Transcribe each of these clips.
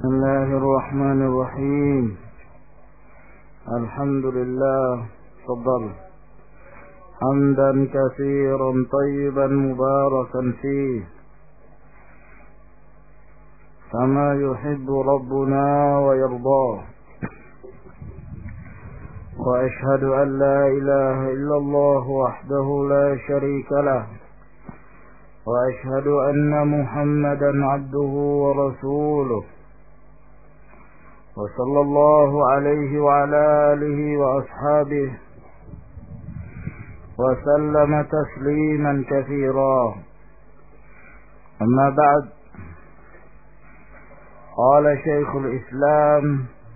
بسم الله الرحمن الرحيم. الحمد لله. تفضل. حمدا كثيرا طيبا مباركا فيه كما يحب ربنا ويرضاه. وأشهد أن لا إله إلا الله وحده لا شريك له، وأشهد أن محمدا عبده ورسوله، وصلى الله عليه وعلى آله وأصحابه وسلم تسليما كثيرا. أما بعد، قال شيخ الإسلام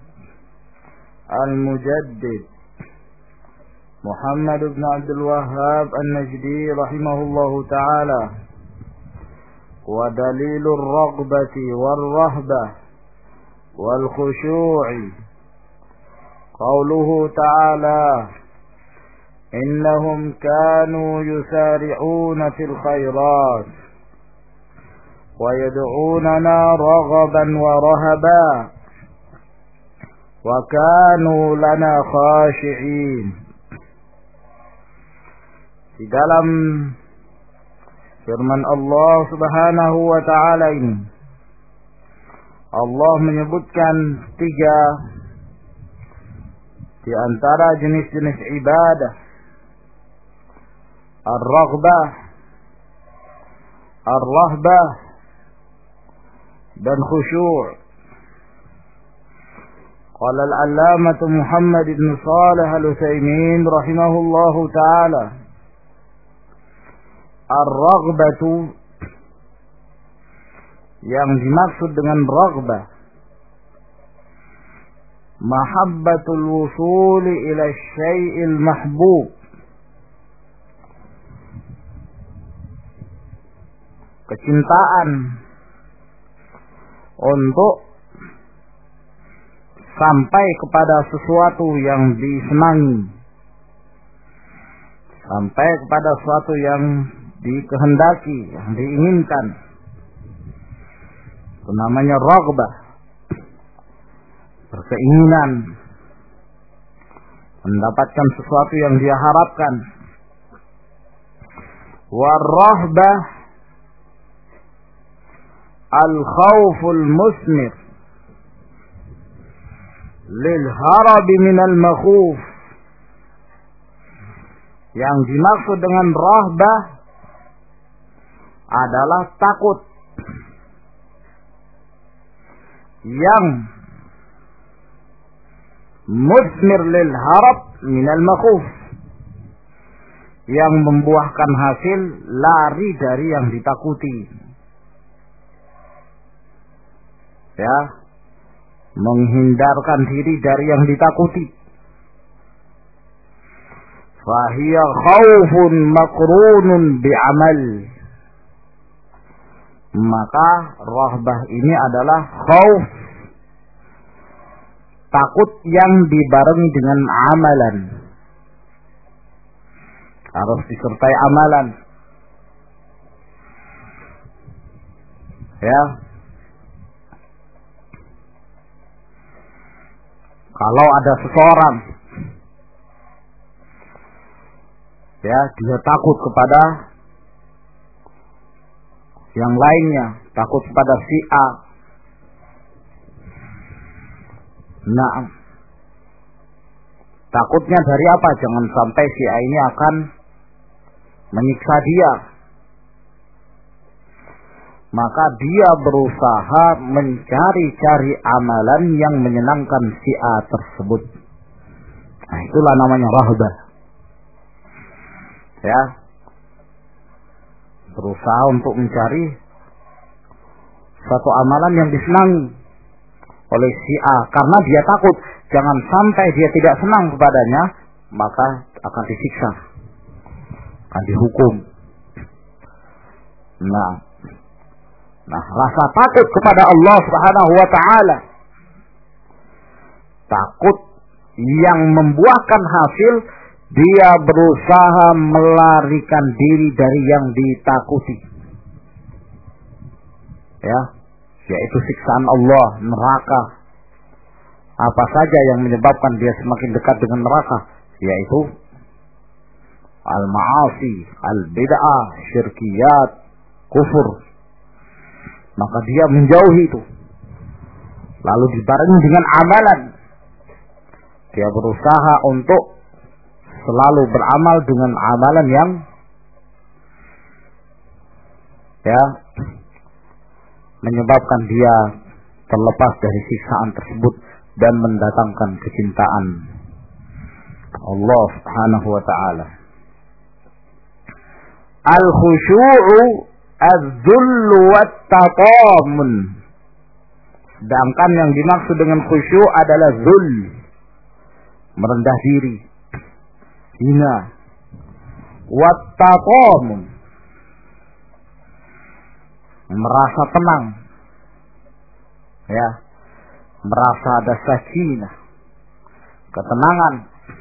المجدد محمد بن عبد الوهاب النجدي رحمه الله تعالى: ودليل الرغبة والرهبة والخشوع قوله تعالى: إنهم كانوا يسارعون في الخيرات ويدعوننا رغبا ورهبا وكانوا لنا خاشعين. Di dalam firman Allah Subhanahu wa taala ini, Allah menyebutkan 3 di antara jenis-jenis ibadah: ar-raghbah, ar-rahbah, dan khusyuk. Qala al-allamah Muhammad ibn Shalih al-Utsaimin rahimahullahu taala: ar-raghbatu, yang dimaksud dengan raghbah, mahabbatul wusuli ila syai'il mahbub, kecintaan untuk sampai kepada sesuatu yang disenangi, sampai kepada sesuatu yang dikehendaki, yang diinginkan. Itu namanya raghbah, berkeinginan mendapatkan sesuatu yang dia harapkan. Warahbah al-khawful musmir lil harabi minal makhuf. Yang dimaksud dengan rahbah adalah takut yang musmir lil harab minal makhuf, yang membuahkan hasil lari dari yang ditakuti. Ya, menghindarkan diri dari yang ditakuti. Fahiya khawfun makrunun bi'amal. Maka rahbah ini adalah khauf, takut yang dibarengi dengan amalan, harus disertai amalan. Ya, kalau ada seseorang, ya, dia takut kepada yang lainnya, takut kepada si A. Nah, takutnya dari apa? Jangan sampai si A ini akan menyiksa dia. Maka dia berusaha mencari-cari amalan yang menyenangkan si A tersebut. Nah, itulah namanya rahbah. Ya, berusaha untuk mencari suatu amalan yang disenangi oleh si A, karena dia takut jangan sampai dia tidak senang kepadanya, maka akan disiksa, akan dihukum. Nah, rasa takut kepada Allah Subhanahu wa taala, takut yang membuahkan hasil, dia berusaha melarikan diri dari yang ditakuti. Ya, yaitu siksaan Allah, neraka. Apa saja yang menyebabkan dia semakin dekat dengan neraka, yaitu al-ma'asi, al-bid'ah, syirkiyat, kufur. Maka dia menjauhi itu. Lalu dibarengi dengan amalan. Dia berusaha untuk selalu beramal dengan amalan yang menyebabkan dia terlepas dari siksaan tersebut dan mendatangkan kecintaan Allah Subhanahu wa ta'ala. Al-khusyu'u az-zullu wat-tatamun. Sedangkan yang dimaksud dengan khusyuk adalah zul, merendah diri, hina. Wat-tatamun, merasa tenang, merasa ada sakinah, ketenangan.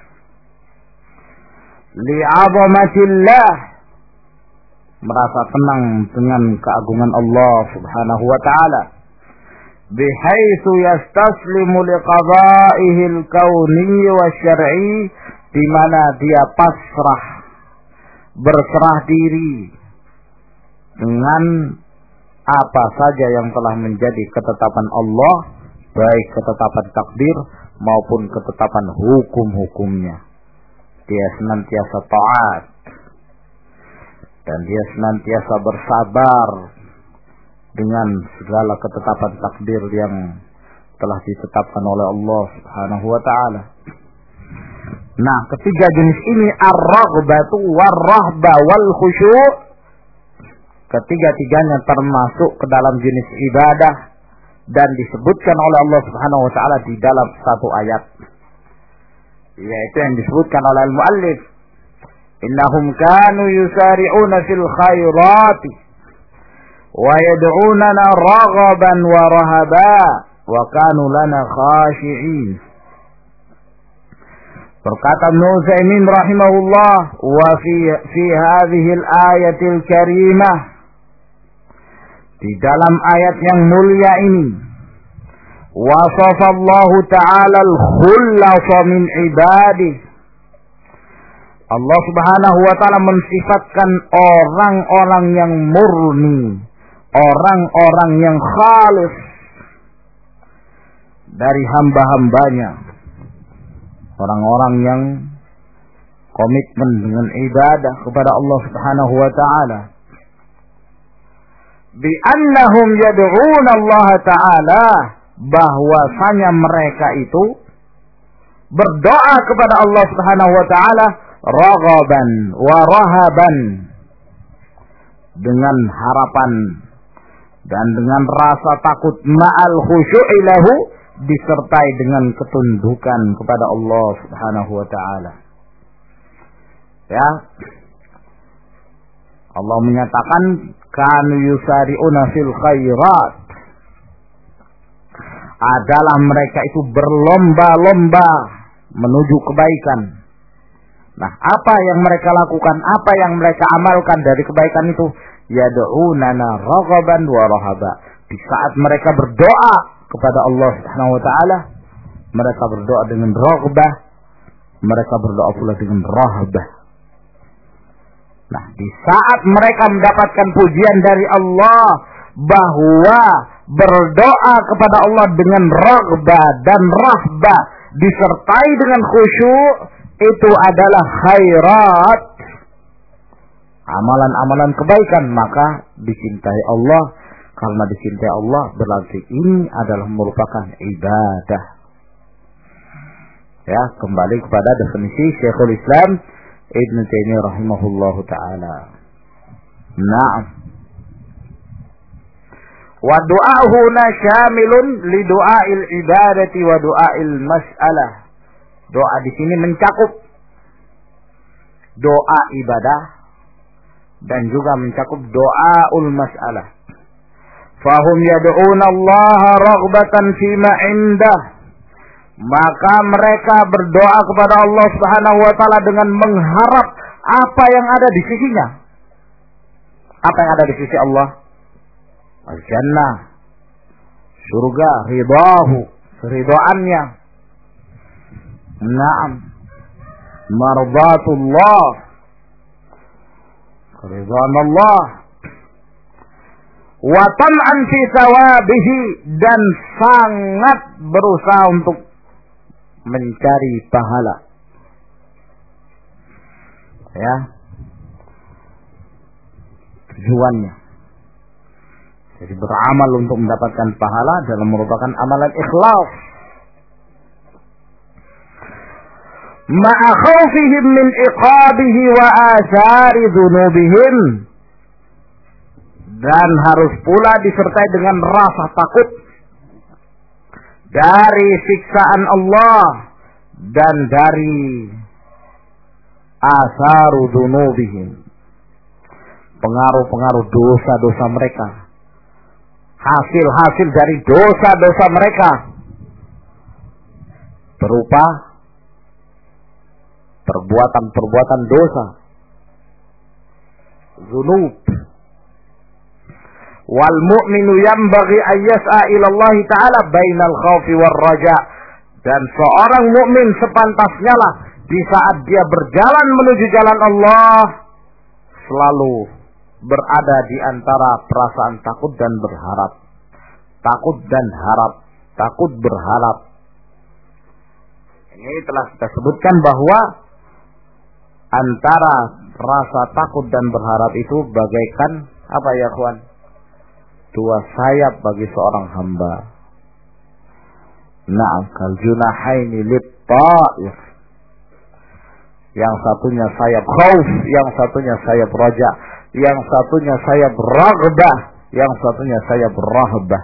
Li'azamatillah, merasa tenang dengan keagungan Allah Subhanahu wa ta'ala. Bihaitsu yastaslimu liqada'ihi al-kauni wa syar'i, di mana dia pasrah, berserah diri dengan apa saja yang telah menjadi ketetapan Allah, baik ketetapan takdir maupun ketetapan hukum-hukumnya. Dia senantiasa taat dan dia senantiasa bersabar dengan segala ketetapan takdir yang telah ditetapkan oleh Allah Subhanahu wa ta'ala. Nah, ketiga jenis ini, ar-raghbatu war-rahba wal khusyu', ketiga-tiganya termasuk ke dalam jenis ibadah dan disebutkan oleh Allah Subhanahu wa ta'ala di dalam satu ayat, yaitu yang disebutkan oleh al-muallif, innahum kanu yusari'una fil khairati wa yad'unana raghaban wa rahaba wa kanu lana khashi'in. Berkata Ibnu Utsaimin rahimahullah, wa fi hadhihi al-ayatil karimah, di dalam ayat yang mulia ini, wasafa Allah ta'ala al-khullasa min ibadih. Allah Subhanahu wa ta'ala mensifatkan orang-orang yang murni, orang-orang yang khalis dari hamba-hambanya, orang-orang yang komitmen dengan ibadah kepada Allah Subhanahu wa ta'ala. Bi annahum yad'una Allah ta'ala, bahwasanya mereka itu berdoa kepada Allah Subhanahu wa ta'ala raghaban wa rahaban, dengan harapan dan dengan rasa takut, ma'al khusyu'i lahu, disertai dengan ketundukan kepada Allah Subhanahu wa ta'ala. Ya, Allah menyatakan kanu yusari'una fil khairat, adalah mereka itu berlomba-lomba menuju kebaikan. Nah, apa yang mereka lakukan, apa yang mereka amalkan dari kebaikan itu? Yad'unana raghaban wa rahaba. Di saat mereka berdoa kepada Allah Subhanahu wa ta'ala, mereka berdoa dengan raghbah, mereka berdoa pula dengan rahabah. Nah, di saat mereka mendapatkan pujian dari Allah bahwa berdoa kepada Allah dengan raghbah dan rahbah disertai dengan khusyuk, itu adalah khairat, amalan-amalan kebaikan, maka dicintai Allah. Karena dicintai Allah berarti ini adalah merupakan ibadah. Ya, kembali kepada definisi Syekhul Islam Ibnu Taimiyah rahimahullahu taala. Naam. Wa du'ahuna syamilun li du'ail ibadati wa du'ail mas'alah. Doa di sini mencakup doa ibadah dan juga mencakup doaul mas'alah. Fahum yad'una Allah raghbatan fima indah, maka mereka berdoa kepada Allah Subhanahu wa ta'ala dengan mengharap apa yang ada di sisinya. Apa yang ada di sisi Allah? Al-jannah, surga, ridahu, ridhaannya. Naam, mardatullah, ridhaan Allah. Wa tam'an fi thawabihi, dan sangat berusaha untuk mencari pahala. Ya, tujuannya. Jadi beramal untuk mendapatkan pahala dalam merupakan amalan ikhlas. Ma'a khawfihim min iqabihi wa athari dhunubihim, dan harus pula disertai dengan rasa takut dari siksaan Allah dan dari atharu dhunubihim, pengaruh-pengaruh dosa-dosa mereka, hasil-hasil dari dosa-dosa mereka berupa perbuatan-perbuatan dosa, dzunub. Wal mu'minu yanbaghi an yas'a ila Allah ta'ala bainal khaufi war raja, dan seorang mukmin sepantasnya lah di saat dia berjalan menuju jalan Allah selalu berada di antara perasaan takut dan berharap. Takut dan harap, takut berharap. Ini telah kita sebutkan bahwa antara rasa takut dan berharap itu bagaikan apa ya kawan? Dua sayap bagi seorang hamba. Na'am, kal junahaini lit-ta'if. Yang satunya sayap khauf, yang satunya sayap raja, yang satunya sayap raghbah, yang satunya sayap rahbah.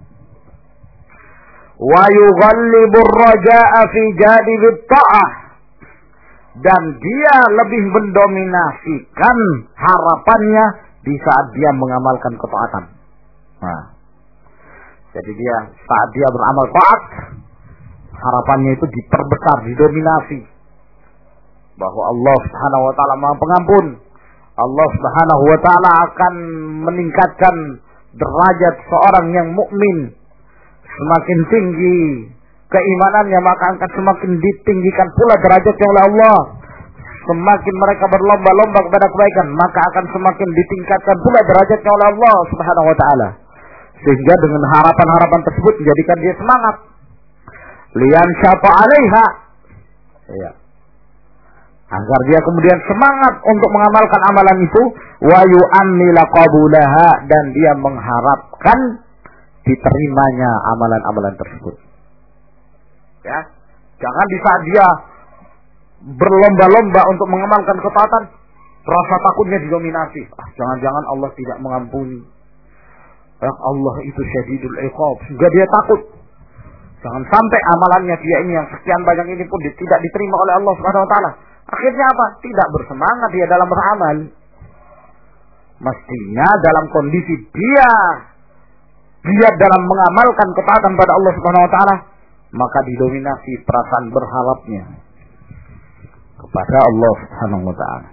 Wa yughallibu ar-raja'a fi janibit ta'ah, dan dia lebih mendominasikan harapannya di saat dia mengamalkan ketaatan. Nah, jadi dia saat dia beramal taat, harapannya itu diperbesar, didominasi, bahwa Allah Subhanahu wa taala Maha Pengampun. Allah Subhanahu wa taala akan meningkatkan derajat seorang yang mukmin. Semakin tinggi keimanannya, maka akan semakin ditinggikan pula derajatnya oleh Allah. Semakin mereka berlomba-lomba kepada kebaikan, maka akan semakin ditingkatkan pula derajatnya oleh Allah Subhanahu wa taala. Sehingga dengan harapan-harapan tersebut menjadikan dia semangat. Lian syata 'alaiha. Ya. Agar dia kemudian semangat untuk mengamalkan amalan itu, wa yu'ammila qabulaha, dan dia mengharapkan diterimanya amalan-amalan tersebut. Ya, jangan di saat dia berlomba-lomba untuk mengamalkan ketaatan, rasa takutnya didominasi. Jangan-jangan Allah tidak mengampuni. Allah itu syadidul iqab, sehingga dia takut. Jangan sampai amalannya dia ini yang sekian banyak ini pun tidak diterima oleh Allah Subhanahu wa taala. Akhirnya apa? Tidak bersemangat dia dalam beramal. Mestinya dalam kondisi dia dalam mengamalkan ketaatan pada Allah Subhanahu wa taala, maka didominasi perasaan berharapnya kepada Allah Subhanahu wa taala.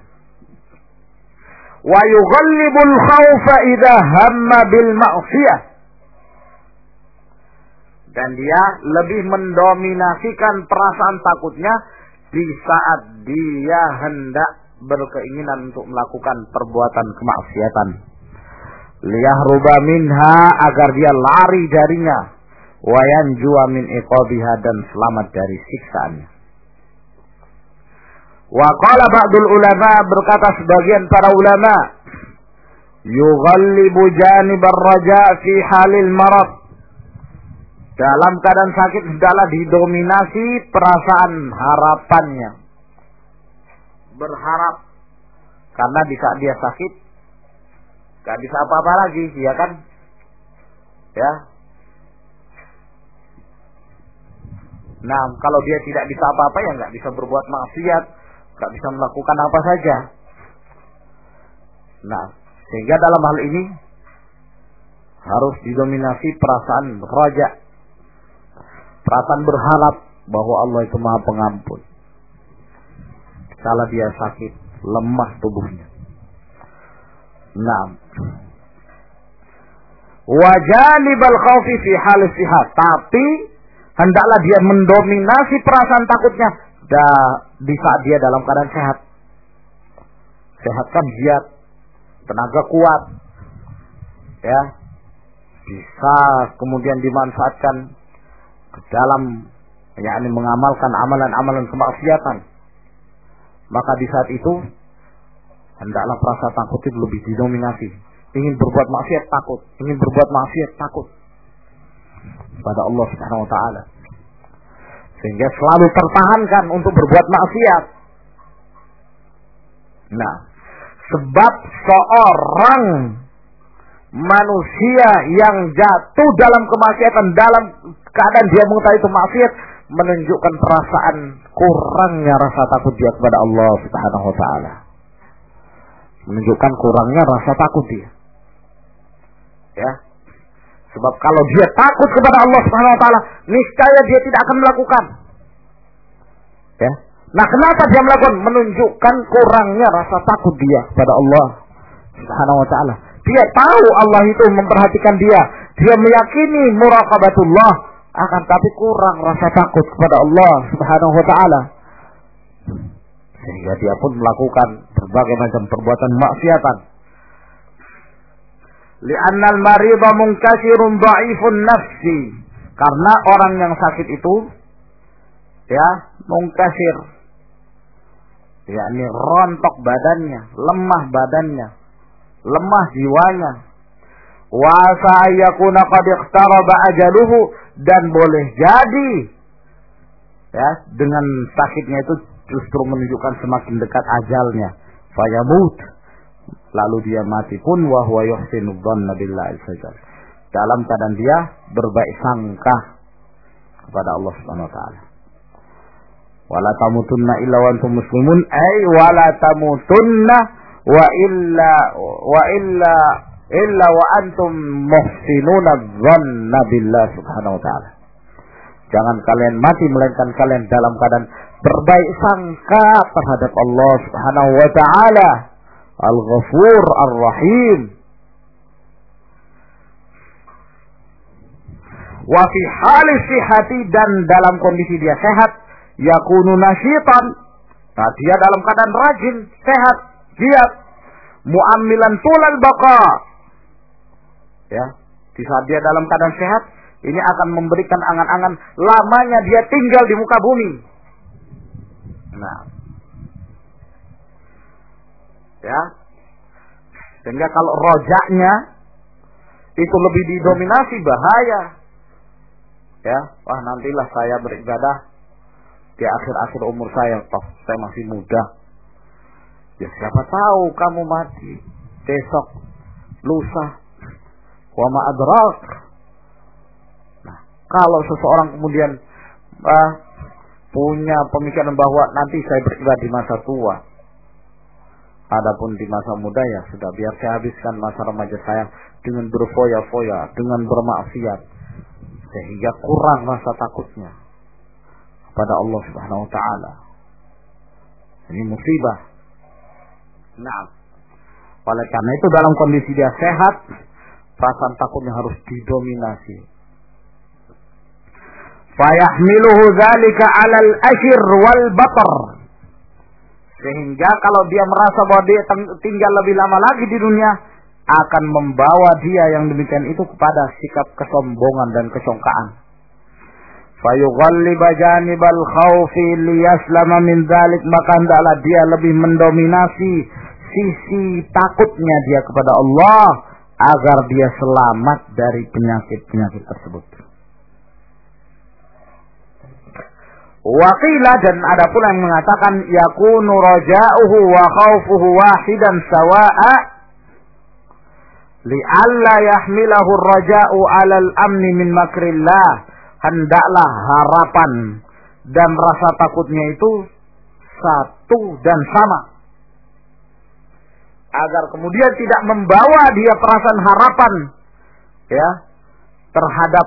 Wa yughallibul khaufa idza hamma bil ma'siyah, dan dia lebih mendominasikan perasaan takutnya di saat dia hendak berkeinginan untuk melakukan perbuatan kemaksiatan. Liyahruba minha, agar dia lari darinya. Wa yanjuwa min iqabiha, dan selamat dari siksaannya. Wa qala ba'dul ulama, berkata sebagian para ulama, yughallibu janibar raja fi halil marad, dalam keadaan sakit hendaklah didominasi perasaan harapannya, berharap, karena di saat dia sakit gak bisa apa-apa lagi, ya kan? Ya. Nah, kalau dia tidak bisa apa-apa, ya gak bisa berbuat maksiat, gak bisa melakukan apa saja. Nah, sehingga dalam hal ini harus didominasi perasaan raja, perasaan berharap bahwa Allah itu Maha Pengampun. Kalau dia sakit, lemah tubuhnya. Nah, wa janibal khaufi fi hal sihat, tapi hendaklah dia mendominasi perasaan takutnya di saat dia dalam keadaan sehat. Sehat kan giat, tenaga kuat, ya, bisa kemudian dimanfaatkan ke dalam, yakni mengamalkan amalan-amalan kemaksiatan. Maka di saat itu hendaklah perasaan takut itu lebih didominasi. Ingin berbuat maksiat takut, ingin berbuat maksiat takut pada Allah Subhanahu wa taala. Sehingga selalu tertahankan untuk berbuat maksiat. Nah, sebab seorang manusia yang jatuh dalam kemaksiatan, dalam keadaan dia mengetahui itu maksiat, menunjukkan perasaan kurangnya rasa takut dia kepada Allah Subhanahu wa taala. Menunjukkan kurangnya rasa takut dia. Ya. Sebab kalau dia takut kepada Allah Subhanahu wa taala, niscaya dia tidak akan melakukan. Ya. Nah, kenapa dia melakukan? Menunjukkan kurangnya rasa takut dia kepada Allah Subhanahu wa taala. Dia tahu Allah itu memperhatikan dia. Dia meyakini muraqabatullah, akan tapi kurang rasa takut kepada Allah Subhanahu wa taala. Sehingga dia pun melakukan berbagai macam perbuatan maksiatan. Li'annal marida munkasirun dha'ifun nafsi. Karena orang yang sakit itu, ya, munkasir, yakni rontok badannya, lemah jiwanya. Wa sa'ayakuna qad iqtaraba ajaluhu, dan boleh jadi, ya, dengan sakitnya itu justru menunjukkan semakin dekat ajalnya. Fayamut, lalu dia mati pun wa huwa yuhsinu dhanna billahi azza, dalam keadaan dia berbaik sangka kepada Allah Subhanahu wa taala. Wala tamutunna illa wa antum muslimun, ay wala tamutunna wa illa wa antum muhsinuna dhanna billahi subhanahu wa taala. Jangan kalian mati melainkan kalian dalam keadaan berbaik sangka terhadap Allah Subhanahu wa taala, Al-Ghafur Ar-Rahim. Wa fi hali sihhati, dan dalam kondisi dia sehat, yakunu nasyitan. Nah, dia dalam keadaan rajin, sehat, giat, mu'ammilan tulal baqa. Ya, di saat dia dalam keadaan sehat, ini akan memberikan angan-angan lamanya dia tinggal di muka bumi. Nah, ya, sehingga kalau rojaknya itu lebih didominasi, bahaya. Ya, wah, nantilah saya beribadah di akhir-akhir umur saya, toh saya masih muda. Ya, siapa tahu kamu mati besok, lusa, wa ma adrak. Nah, kalau seseorang kemudian punya pemikiran bahwa nanti saya beribadah di masa tua, adapun di masa muda ya sudah, biar saya habiskan masa remaja saya dengan berfoya-foya, dengan bermaksiat, sehingga kurang rasa takutnya kepada Allah Subhanahu wa taala. Ini musibah. Nah, oleh karena itu dalam kondisi dia sehat, perasaan takutnya harus didominasi. Fayahmiluhu dzalika 'alal ashir wal batar. Sehingga kalau dia merasa bahwa dia tinggal lebih lama lagi di dunia, akan membawa dia yang demikian itu kepada sikap kesombongan dan kesongkaan. Fayughalliba janibal khaufi liyaslama min dzalik, maka hendaklah dia lebih mendominasi sisi takutnya dia kepada Allah agar dia selamat dari penyakit-penyakit tersebut. Waqila, dan ada pula yang mengatakan yakunu raja'uhu wa khaufuhu wahidan sawa'a li'alla yahmilahu ar-raja'u 'ala al-amni min makrillah. Hendaklah harapan dan rasa takutnya itu satu dan sama, agar kemudian tidak membawa dia perasaan harapan, ya, terhadap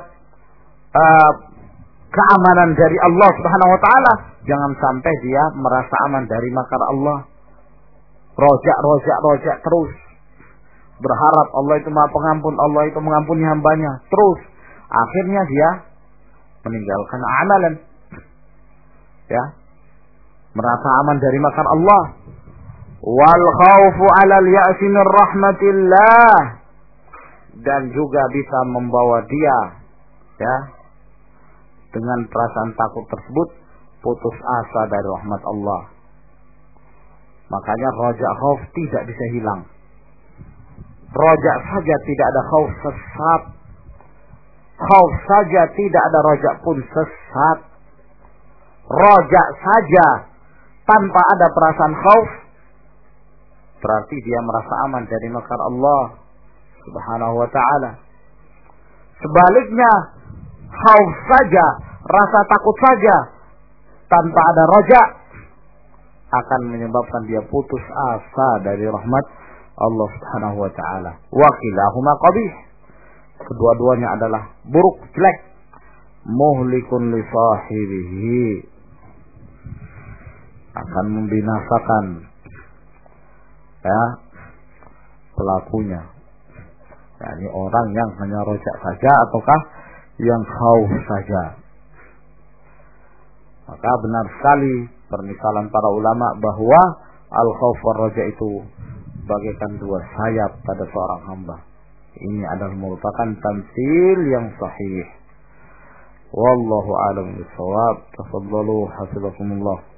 keamanan dari Allah Subhanahu wa taala. Jangan sampai dia merasa aman dari makar Allah. Rojak terus, berharap Allah itu Maha Pengampun, Allah itu mengampuni hambanya, terus akhirnya dia meninggalkan amalan, ya, merasa aman dari makar Allah. Wal khaufu 'alal ya'si min rahmatillah, dan juga bisa membawa dia, ya, dengan perasaan takut tersebut putus asa dari rahmat Allah. Makanya raja khauf tidak bisa hilang. Raja saja tidak ada khauf sesat. Khauf saja tidak ada raja pun sesat. Raja saja tanpa ada perasaan khauf, berarti dia merasa aman dari makar Allah Subhanahu wa ta'ala. Sebaliknya, khauf saja, rasa takut saja tanpa ada raja akan menyebabkan dia putus asa dari rahmat Allah Subhanahu wa ta'ala. Wa kilahuma qabih. Kedua-duanya adalah buruk, jelek. Muhlikun li sahibihi. Akan membinasakan, ya, pelakunya. Yani orang yang hanya rojak saja ataukah yang khauf saja. Maka benar sekali permisalan para ulama bahwa al-khauf war raja itu bagaikan dua sayap pada seorang hamba. Ini adalah merupakan tamtsil yang sahih. Wallahu a'lam bishawab. Tafadhalu hafizakumullah.